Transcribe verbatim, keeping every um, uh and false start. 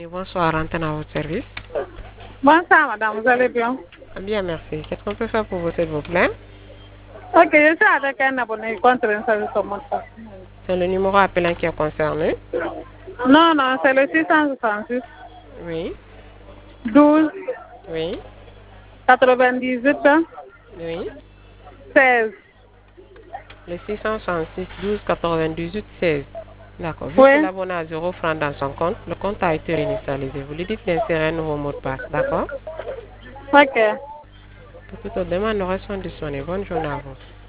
Et bonsoir, Antenne à votre service. Bonsoir, madame, vous allez bien? Bien, merci. Qu'est-ce qu'on peut faire pour vous, s'il vous plaît? Ok, je suis avec un abonné contre un service au mot de passe. C'est le numéro appelant qui est concerné. Non, non, c'est le six cent soixante-six, Oui, douze, oui, quatre-vingt-dix-huit, oui. seize. Le six cent soixante-six douze quatre-vingt-dix-huit seize. D'accord. Vu que Oui, l'abonné a zéro franc dans son compte, le compte a été réinitialisé. Vous lui dites d'insérer un nouveau mot de passe. D'accord? ok. Pour toute autre demande, nous restons disponibles. Bonne journée à vous.